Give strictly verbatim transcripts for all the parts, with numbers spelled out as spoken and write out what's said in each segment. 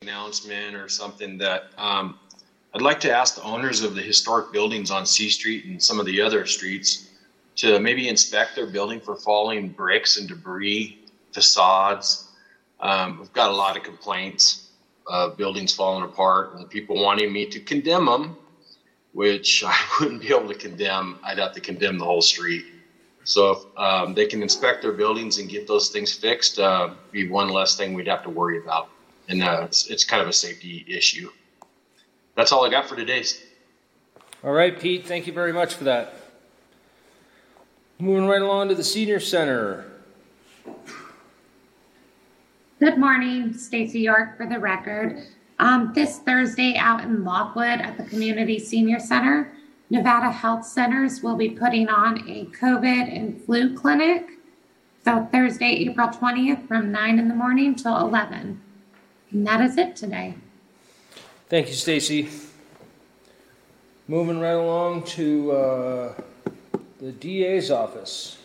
announcement or something that um, I'd like to ask the owners of the historic buildings on C Street and some of the other streets to maybe inspect their building for falling bricks and debris, facades. Um, we've got a lot of complaints of buildings falling apart and people wanting me to condemn them, which I wouldn't be able to condemn. I'd have to condemn the whole street. So if um, they can inspect their buildings and get those things fixed, uh, be one less thing we'd have to worry about. And uh, it's, it's kind of a safety issue. That's all I got for today. All right, Pete, thank you very much for that. Moving right along to the Senior Center. Good morning, Stacy York for the record. Um, this Thursday out in Lockwood at the Community Senior Center, Nevada Health Centers will be putting on a COVID and flu clinic. So Thursday, April twentieth from nine in the morning till eleven. And that is it today. Thank you, Stacy. Moving right along to uh, the D A's office.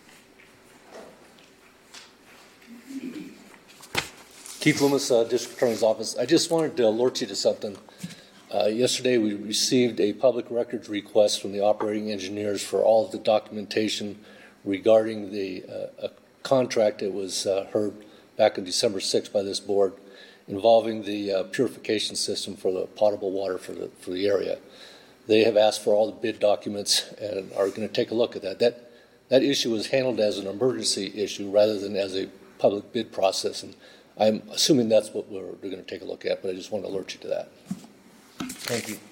Keith Loomis, uh, District Attorney's Office. I just wanted to alert you to something. Uh, yesterday, we received a public records request from the operating engineers for all of the documentation regarding the uh, a contract that was uh, heard back on December sixth by this board involving the uh, purification system for the potable water for the for the area. They have asked for all the bid documents and are going to take a look at that. That that issue was handled as an emergency issue rather than as a public bid process, and I'm assuming that's what we're, we're going to take a look at, but I just want to alert you to that. Thank you.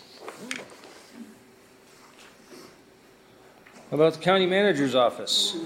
How about the County Manager's Office?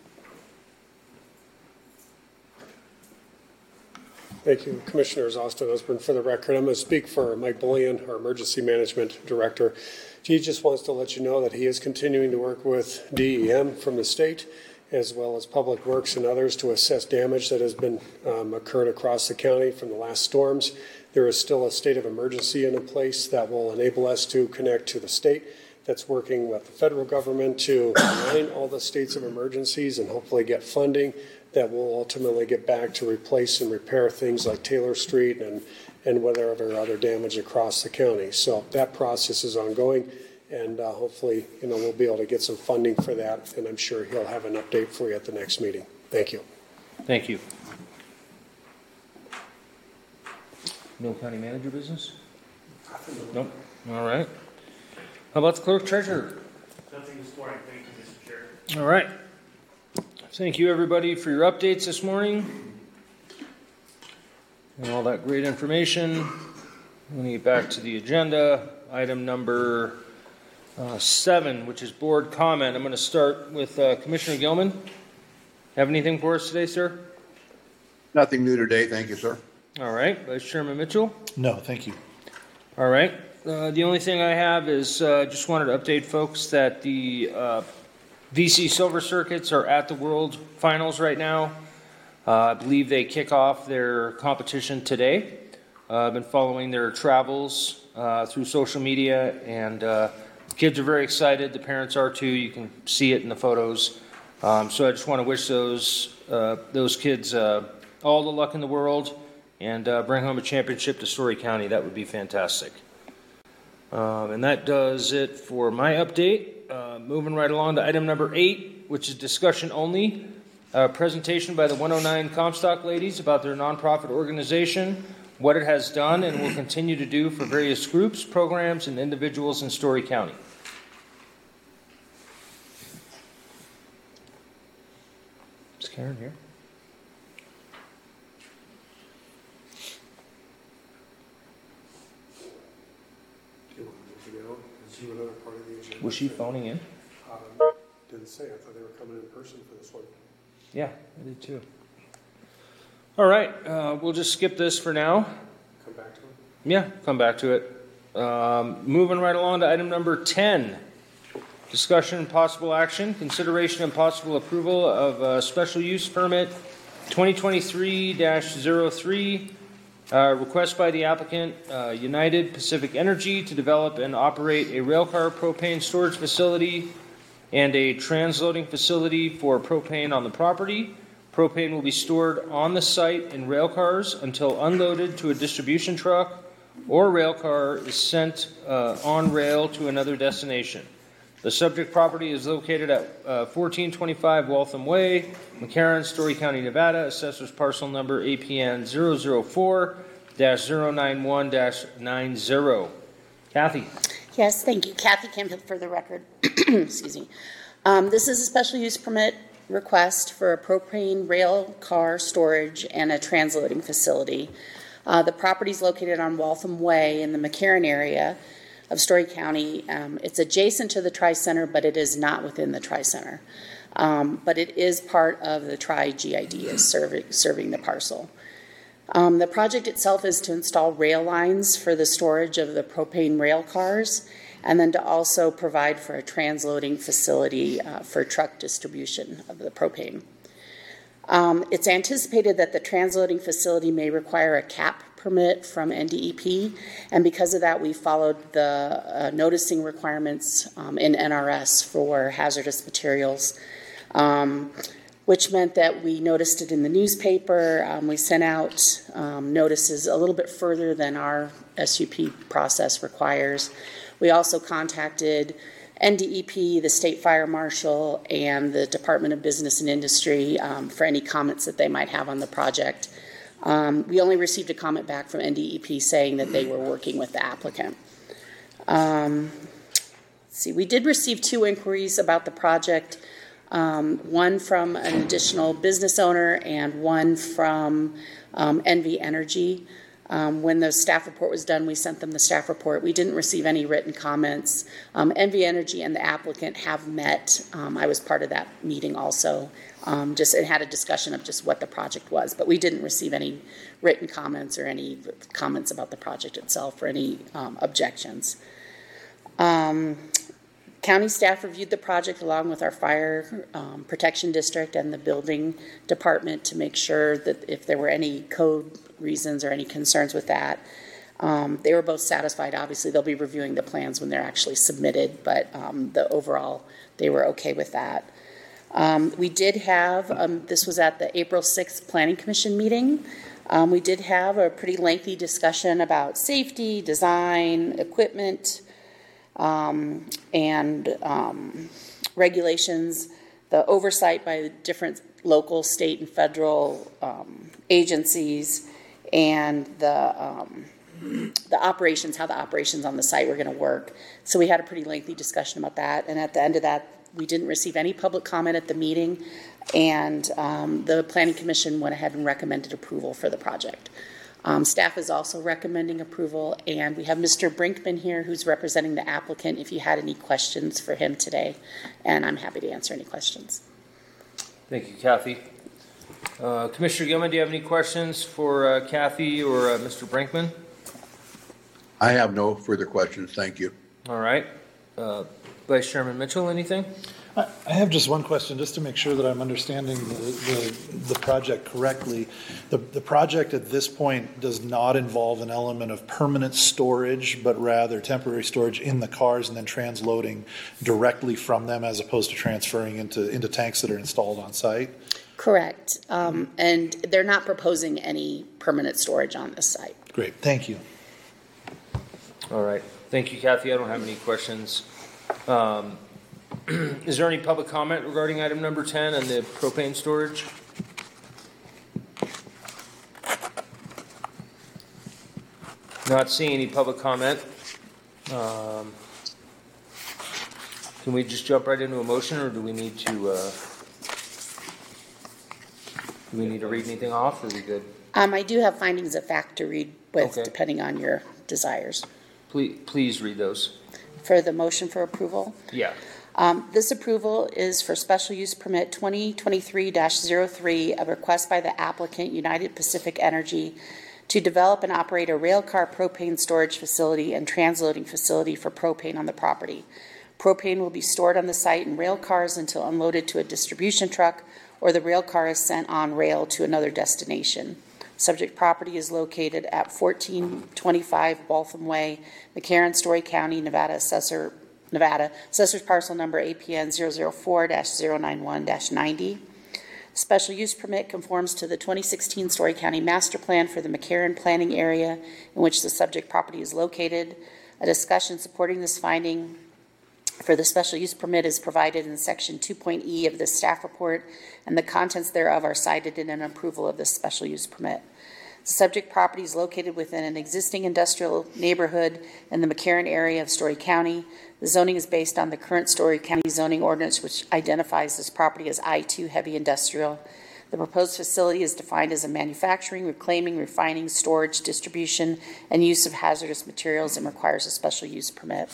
Thank you, Commissioners. Austin Osborne for the record. I'm going to speak for Mike Bullion, our Emergency Management Director. He just wants to let you know that he is continuing to work with D E M from the state, as well as Public Works and others, to assess damage that has been um, occurred across the county from the last storms. There is still a state of emergency in place that will enable us to connect to the state that's working with the federal government to align all the states of emergencies and hopefully get funding that will ultimately get back to replace and repair things like Taylor Street and, and whatever other damage across the county. So that process is ongoing, and uh, hopefully, you know, we'll be able to get some funding for that, and I'm sure he'll have an update for you at the next meeting. Thank you. Thank you. No county manager business? Nope. All right. How about the clerk treasurer? Nothing this morning. Thank you, Mister Chair. All right. Thank you, everybody, for your updates this morning and all that great information. I'm going to get back to the agenda. Item number uh, seven, which is board comment. I'm going to start with uh, Commissioner Gilman. Have anything for us today, sir? Nothing new today. Thank you, sir. All right. Vice Chairman Mitchell? No, thank you. All right. Uh, the only thing I have is uh, just wanted to update folks that the uh, V C Silver Circuits are at the World Finals right now. Uh, I believe they kick off their competition today. Uh, I've been following their travels uh, through social media, and uh, kids are very excited. The parents are too. You can see it in the photos. Um, so I just want to wish those uh, those kids uh, all the luck in the world and uh, bring home a championship to Story County. That would be fantastic. Um, and that does it for my update. Uh, moving right along to item number eight, which is discussion only. A presentation by the one oh nine Comstock ladies about their nonprofit organization, what it has done and will continue to do for various groups, programs, and individuals in Story County. Is Karen here? Was she phoning in? Um, didn't say. I thought they were coming in person for this one. Yeah, I did too. All right, uh, we'll just skip this for now. Come back to it? Yeah, come back to it. Um, moving right along to item number ten. Discussion and possible action, consideration and possible approval of a special use permit twenty twenty-three dash zero three. Uh, request by the applicant, uh, United Pacific Energy, to develop and operate a railcar propane storage facility and a transloading facility for propane on the property. Propane will be stored on the site in rail cars until unloaded to a distribution truck or rail car is sent uh, on rail to another destination. The subject property is located at uh, fourteen twenty-five Waltham Way, McCarran, Story County, Nevada. Assessor's parcel number A P N zero zero four dash zero nine one dash nine zero. Kathy. Yes, thank you. Kathy Campbell for the record. Excuse me. Um, this is a special use permit request for a propane rail car storage and a transloading facility. Uh, the property is located on Waltham Way in the McCarran area of Story County. Um, it's adjacent to the Tri-Center, but it is not within the Tri-Center. Um, but it is part of the Tri-G I D is serving, serving the parcel. Um, the project itself is to install rail lines for the storage of the propane rail cars, and then to also provide for a transloading facility uh, for truck distribution of the propane. Um, it's anticipated that the transloading facility may require a C A P permit from N D E P, and because of that, we followed the uh, noticing requirements um, in N R S for hazardous materials, um, which meant that we noticed it in the newspaper. Um, we sent out um, notices a little bit further than our S U P process requires. We also contacted N D E P, the State Fire Marshal, and the Department of Business and Industry um, for any comments that they might have on the project. Um, we only received a comment back from N D E P saying that they were working with the applicant. Um, let's see, we did receive two inquiries about the project, um, one from an additional business owner and one from um, N V Energy. Um, when the staff report was done, we sent them the staff report. We didn't receive any written comments. Um, N V Energy and the applicant have met. Um, I was part of that meeting also. Um, just and had a discussion of just what the project was, but we didn't receive any written comments or any comments about the project itself or any um, objections. Um, county staff reviewed the project along with our fire um, protection district and the building department to make sure that if there were any code reasons or any concerns with that, um, they were both satisfied. Obviously, they'll be reviewing the plans when they're actually submitted, but um, the overall, they were okay with that. Um, we did have, um, this was at the April sixth Planning Commission meeting. Um, we did have a pretty lengthy discussion about safety, design, equipment, um, and um, regulations, the oversight by the different local, state, and federal um, agencies, and the um, the operations, how the operations on the site were going to work. So we had a pretty lengthy discussion about that, and at the end of that, we didn't receive any public comment at the meeting, and um, the Planning Commission went ahead and recommended approval for the project. Um, staff is also recommending approval, and we have Mister Brinkman here who's representing the applicant if you had any questions for him today, and I'm happy to answer any questions. Thank you, Kathy. Uh, Commissioner Gilman, do you have any questions for uh, Kathy or uh, Mister Brinkman? I have no further questions. Thank you. All right. Uh, Vice Chairman Mitchell, anything? I have just one question, just to make sure that I'm understanding the, the, the project correctly. The, the project at this point does not involve an element of permanent storage, but rather temporary storage in the cars and then transloading directly from them as opposed to transferring into, into tanks that are installed on site? Correct. Um, and they're not proposing any permanent storage on this site. Great. Thank you. All right. Thank you, Kathy. I don't have any questions. Um, is there any public comment regarding item number ten and the propane storage? Not seeing any public comment. Um, can we just jump right into a motion, or do we need to uh, do we need to read anything off, or are we good? Um, I do have findings of fact to read with, Okay. depending on your desires. Please, please read those. For the motion for approval, Yeah. Um, this approval is for special use permit twenty twenty-three dash zero three, a request by the applicant United Pacific Energy to develop and operate a railcar propane storage facility and transloading facility for propane on the property. Propane will be stored on the site in rail cars until unloaded to a distribution truck or the rail car is sent on rail to another destination. Subject property is located at fourteen twenty-five Waltham Way, McCarran, Story County, Nevada, Assessor Nevada. Assessor's parcel number A P N zero zero four dash zero nine one dash ninety. Special use permit conforms to the twenty sixteen Story County Master Plan for the McCarran planning area in which the subject property is located. A discussion supporting this finding for the special use permit is provided in section two point E of the staff report, and the contents thereof are cited in an approval of this special use permit. The subject property is located within an existing industrial neighborhood in the McCarran area of Story County. The zoning is based on the current Story County zoning ordinance, which identifies this property as I two heavy industrial. The proposed facility is defined as a manufacturing, reclaiming, refining, storage, distribution, and use of hazardous materials and requires a special use permit.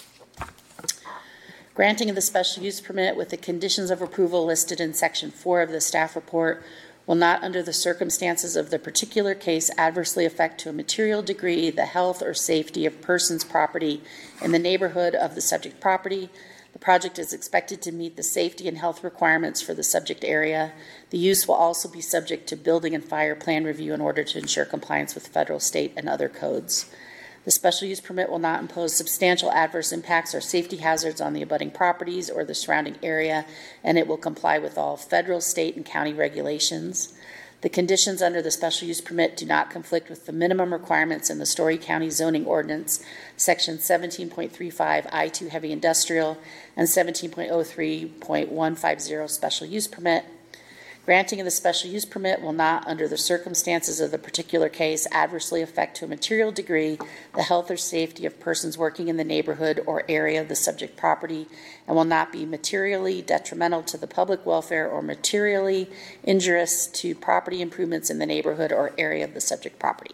Granting of the special use permit with the conditions of approval listed in section four of the staff report will not, under the circumstances of the particular case, adversely affect to a material degree the health or safety of persons, property in the neighborhood of the subject property. The project is expected to meet the safety and health requirements for the subject area. The use will also be subject to building and fire plan review in order to ensure compliance with federal, state, and other codes. The special use permit will not impose substantial adverse impacts or safety hazards on the abutting properties or the surrounding area, and it will comply with all federal, state, and county regulations. The conditions under the special use permit do not conflict with the minimum requirements in the Story County zoning ordinance, section seventeen point three five I two heavy industrial and seventeen point oh three point one five zero special use permit. Granting of the special use permit will not, under the circumstances of the particular case, adversely affect to a material degree the health or safety of persons working in the neighborhood or area of the subject property, and will not be materially detrimental to the public welfare or materially injurious to property improvements in the neighborhood or area of the subject property.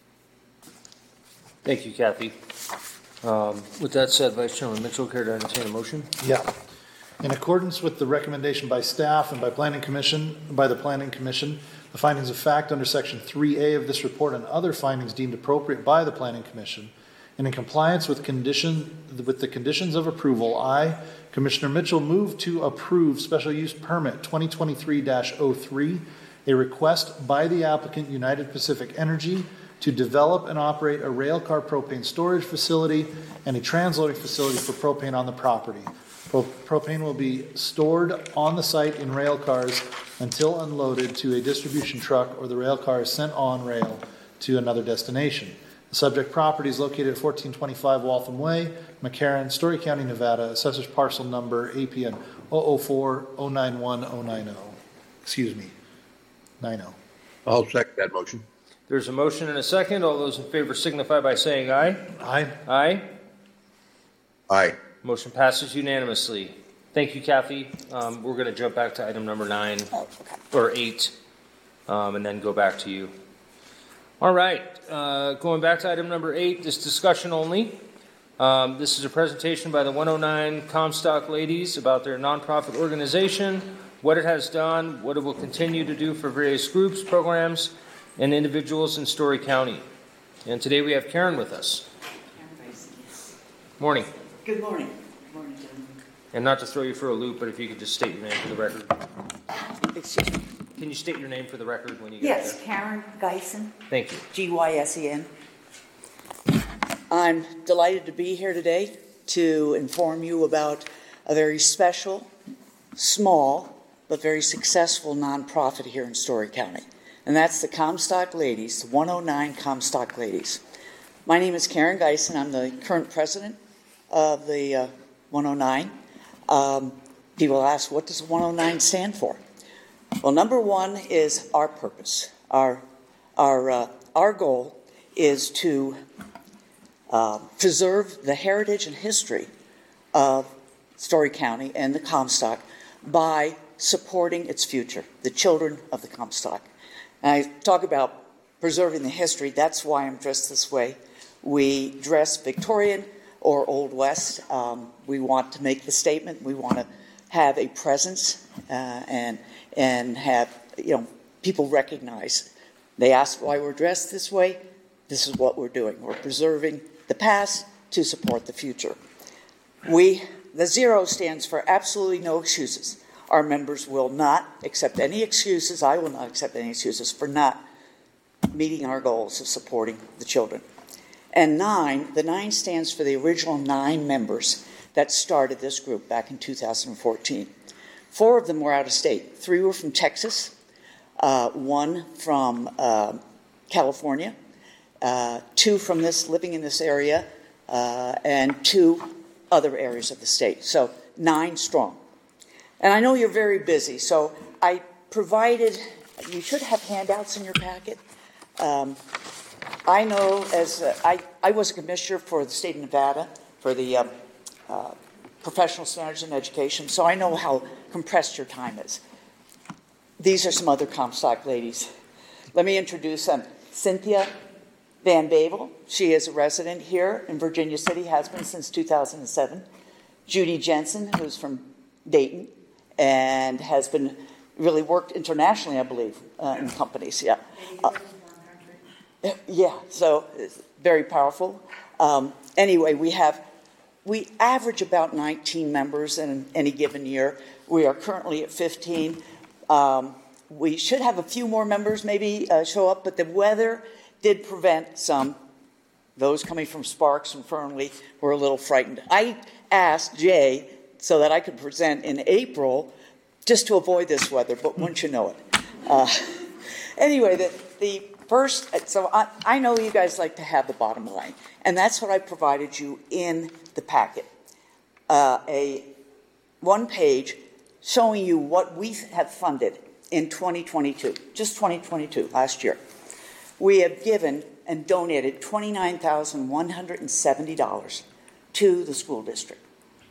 Thank you, Kathy. Um, with that said, Vice Chairman Mitchell, care to entertain a motion? Yeah. In accordance with the recommendation by staff and by Planning Commission, by the Planning Commission, the findings of fact under Section three A of this report and other findings deemed appropriate by the Planning Commission, and in compliance with condition with the conditions of approval, I, Commissioner Mitchell, move to approve Special Use Permit twenty twenty-three dash oh three, a request by the applicant United Pacific Energy to develop and operate a railcar propane storage facility and a transloading facility for propane on the property. Propane will be stored on the site in rail cars until unloaded to a distribution truck or the rail car is sent on rail to another destination. The subject property is located at fourteen twenty-five Waltham Way, McCarran, Story County, Nevada. Assessor's parcel number A P N zero zero four zero nine one zero nine zero. Excuse me, nine zero. I'll second that motion. There's a motion and a second. All those in favor signify by saying aye. Aye. Aye. Aye. Motion passes unanimously. Thank you, Kathy. Um, we're going to jump back to item number nine Oh, okay. or eight, um, and then go back to you. All right. Uh, going back to item number eight, this discussion only. Um, this is a presentation by the one oh nine Comstock ladies about their nonprofit organization, what it has done, what it will continue to do for various groups, programs, and individuals in Story County. And today we have Karen with us. Morning. Good morning. Good morning, gentlemen. And not to throw you for a loop, but if you could just state your name for the record. Excuse me. Can you state your name for the record when you get Yes, there? Karen Geisen, Thank you. G Y S E N. I'm delighted to be here today to inform you about a very special, small, but very successful nonprofit here in Story County. And that's the Comstock Ladies, the one oh nine Comstock Ladies. My name is Karen Geisen. I'm the current president of the uh, one oh nine. Um, people ask, what does one oh nine stand for? Well, number one is our purpose. Our, our, uh, our goal is to uh, preserve the heritage and history of Story County and the Comstock by supporting its future, the children of the Comstock. And I talk about preserving the history. That's why I'm dressed this way. We dress Victorian or Old West. Um, we want to make the statement. We want to have a presence uh, and and have, you know, people recognize. They ask why we're dressed this way. This is what we're doing. We're preserving the past to support the future. We, the zero stands for absolutely no excuses. Our members will not accept any excuses. I will not accept any excuses for not meeting our goals of supporting the children. And nine, the nine stands for the original nine members that started this group back in two thousand fourteen. Four of them were out of state. Three were from Texas, uh, one from uh, California, uh, two from this living in this area, uh, and two other areas of the state. So nine strong. And I know you're very busy, so I provided, you should have handouts in your packet. Um, I know as, uh, I, I was a commissioner for the state of Nevada for the uh, uh, professional standards in education, so I know how compressed your time is. These are some other Comstock ladies. Let me introduce them. Cynthia Van Bavel, she is a resident here in Virginia City, has been since two thousand seven. Judy Jensen, who's from Dayton, and has been really worked internationally, I believe, uh, in companies. Yeah, uh, yeah. So it's very powerful. Um, anyway, we have we average about nineteen members in any given year. We are currently at fifteen. Um, we should have a few more members maybe uh, show up, but the weather did prevent some. Those coming from Sparks and Fernley were a little frightened. I asked Jay so that I could present in April just to avoid this weather, but wouldn't you know it. Uh, anyway, the, the first, so I, I know you guys like to have the bottom line, and that's what I provided you in the packet. Uh, a one page showing you what we have funded in twenty twenty-two, just twenty twenty-two, last year. We have given and donated twenty-nine thousand one hundred seventy dollars to the school district.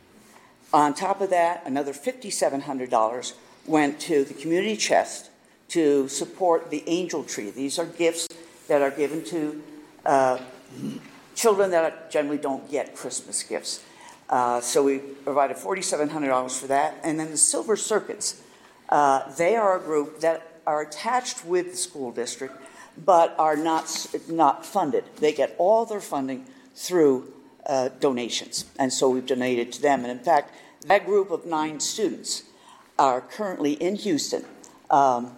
On top of that, another five thousand seven hundred dollars went to the community chest to support the Angel Tree. These are gifts that are given to uh, children that generally don't get Christmas gifts. Uh, so we provided four thousand seven hundred dollars for that. And then the Silver Circuits, uh, they are a group that are attached with the school district but are not, not funded. They get all their funding through uh, donations. And so we've donated to them. And in fact, that group of nine students are currently in Houston um,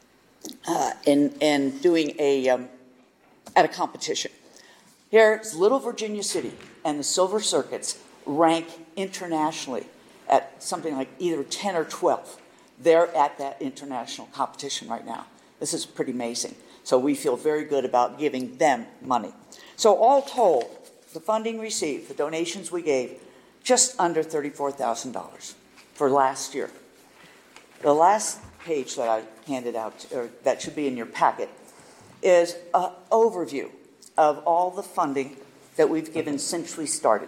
uh, in, in doing a, um, at a competition. Here's Little Virginia City and the Silver Circuits rank internationally at something like either ten or twelve. They're at that international competition right now. This is pretty amazing. So we feel very good about giving them money. So all told, the funding received, the donations we gave, just under thirty-four thousand dollars for last year. The last page that I handed out, or that should be in your packet, is an overview of all the funding that we've given since we started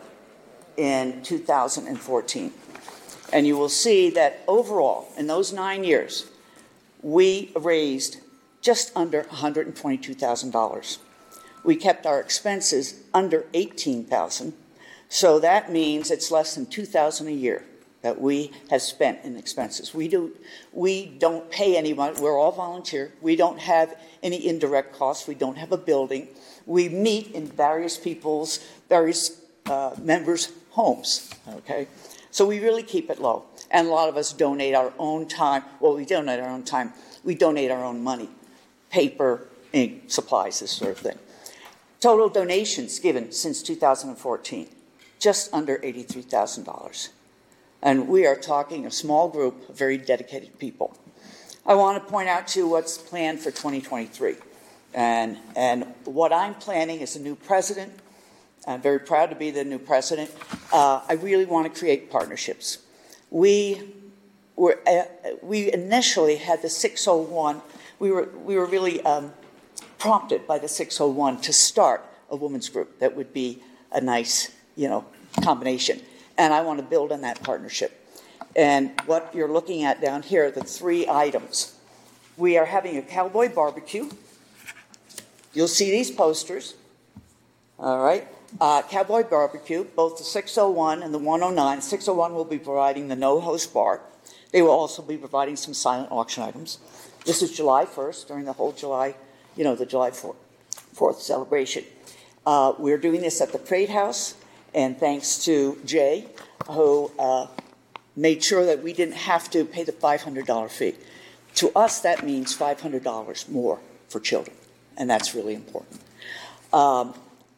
in two thousand fourteen. And you will see that overall, in those nine years, we raised just under one hundred twenty-two thousand dollars. We kept our expenses under eighteen thousand dollars, so that means it's less than two thousand dollars a year that we have spent in expenses. We, do, we don't pay anyone. We're all volunteer. We don't have any indirect costs. We don't have a building. We meet in various people's, various uh, members' homes, okay? So we really keep it low. And a lot of us donate our own time. Well, we donate our own time. We donate our own money. Paper, ink, supplies, this sort of thing. Total donations given since two thousand fourteen, just under eighty-three thousand dollars. And we are talking a small group of very dedicated people. I want to point out, too, what's planned for twenty twenty-three. And, and what I'm planning is a new president. I'm very proud to be the new president. Uh, I really want to create partnerships. We were uh, we initially had the six oh one. We were we were really um, prompted by the six oh one to start a women's group that would be a nice, you know, combination. And I want to build on that partnership. And what you're looking at down here are the three items. We are having a cowboy barbecue. You'll see these posters. All right. Uh, cowboy barbecue, both the six oh one and the one oh nine. six oh one will be providing the no-host bar. They will also be providing some silent auction items. This is July first, during the whole July, you know, the July fourth celebration. Uh, we're doing this at the Trade House, and thanks to Jay, who uh, made sure that we didn't have to pay the five hundred dollars fee. To us, that means five hundred dollars more for children, and that's really important. Um,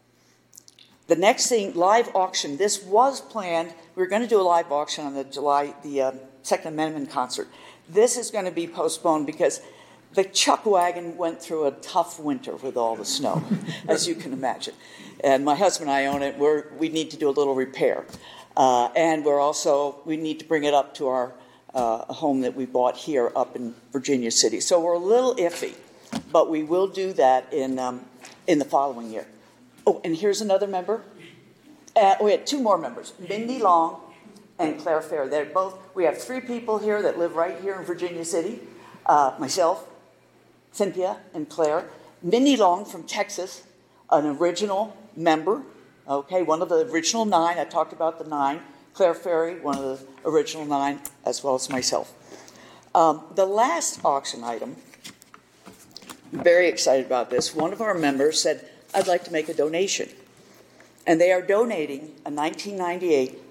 the next thing, live auction. This was planned. We were going to do a live auction on the July, the uh, Second Amendment concert. This is going to be postponed because the chuck wagon went through a tough winter with all the snow, as you can imagine. And my husband and I own it. We're, we need to do a little repair. Uh, and we're also, we need to bring it up to our uh, home that we bought here up in Virginia City. So we're a little iffy, but we will do that in, um, in the following year. Oh, and here's another member. Uh, we had two more members, Mindy Long and Claire Fair. They're both, we have three people here that live right here in Virginia City. Uh, myself, Cynthia, and Claire. Mindy Long from Texas, an original member, okay, one of the original nine. I talked about the nine. Claire Ferry, one of the original nine, as well as myself. Um, the last auction item, I'm very excited about this. One of our members said, I'd like to make a donation. And they are donating a nineteen ninety-eight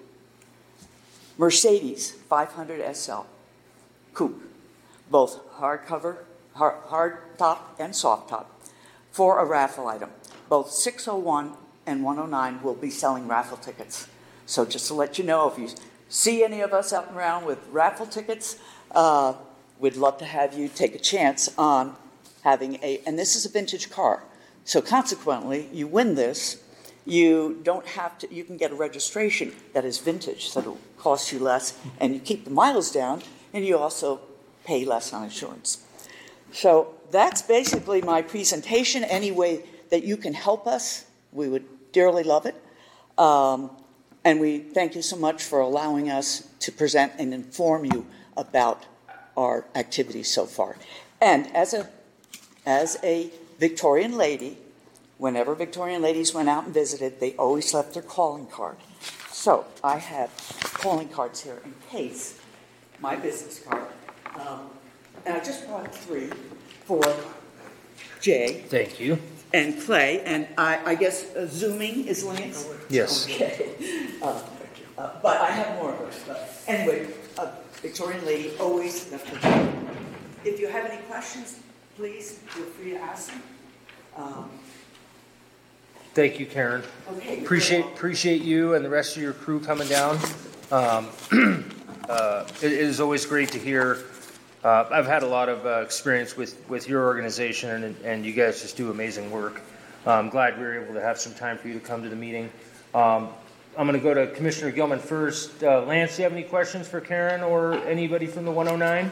Mercedes five hundred S L coupe, both hardcover, hard, hard top and soft top, for a raffle item. Both six oh one and one oh nine will be selling raffle tickets. So just to let you know, if you see any of us out and around with raffle tickets, uh, we'd love to have you take a chance on having a, and this is a vintage car. So consequently, you win this, you don't have to, you can get a registration that is vintage, so it'll cost you less, and you keep the miles down, and you also pay less on insurance. So that's basically my presentation. Any way that you can help us, we would dearly love it. Um, and we thank you so much for allowing us to present and inform you about our activities so far. And as a, as a Victorian lady, whenever Victorian ladies went out and visited, they always left their calling card. So I have calling cards here in case, my business card. Um, and I just brought three for Jay. Thank you. And Clay. And I, I guess uh, Zooming is Lance? Yes. Okay. Uh, uh, but I have more of those. But anyway, a Victorian lady always left her card. If you have any questions, please feel free to ask them. Um, Thank you, Karen. Okay, appreciate appreciate you and the rest of your crew coming down. Um, uh, it, it is always great to hear. Uh, I've had a lot of uh, experience with, with your organization, and, and you guys just do amazing work. Uh, I'm glad we were able to have some time for you to come to the meeting. Um, I'm going to go to Commissioner Gilman first. Uh, Lance, do you have any questions for Karen or anybody from the one oh nine?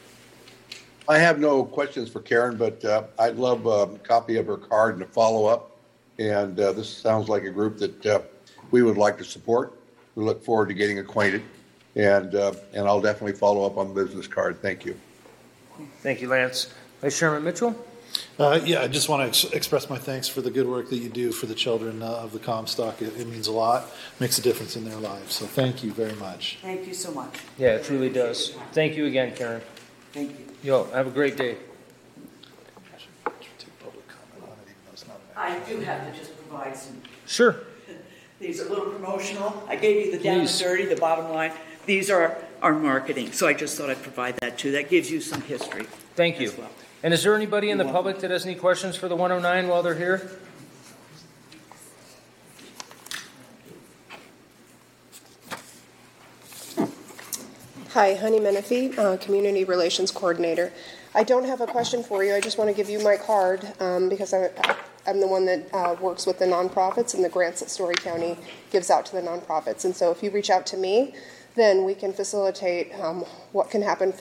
I have no questions for Karen, but uh, I'd love a copy of her card and a follow-up. And uh, this sounds like a group that uh, we would like to support. We look forward to getting acquainted, and uh, and I'll definitely follow up on the business card. Thank you. Thank you, Lance. Vice Chairman Mitchell? Uh, yeah, I just want to ex- express my thanks for the good work that you do for the children uh, of the Comstock. It, it means a lot, makes a difference in their lives. So thank you very much. Thank you so much. Yeah, it truly does. Thank you again, Karen. Thank you. Yo, have a great day. I do have to just provide some. Sure. These are a little promotional. I gave you the down and Please. dirty, the bottom line. These are our marketing, so I just thought I'd provide that too. That gives you some history. Thank you. as well. And is there anybody in the You're public that has any questions for the one oh nine while they're here? Hi, Honey Menifee, uh, Community Relations Coordinator. I don't have a question for you. I just want to give you my card um, because I, I'm the one that uh, works with the nonprofits and the grants that Story County gives out to the nonprofits. And so if you reach out to me, then we can facilitate um, what can happen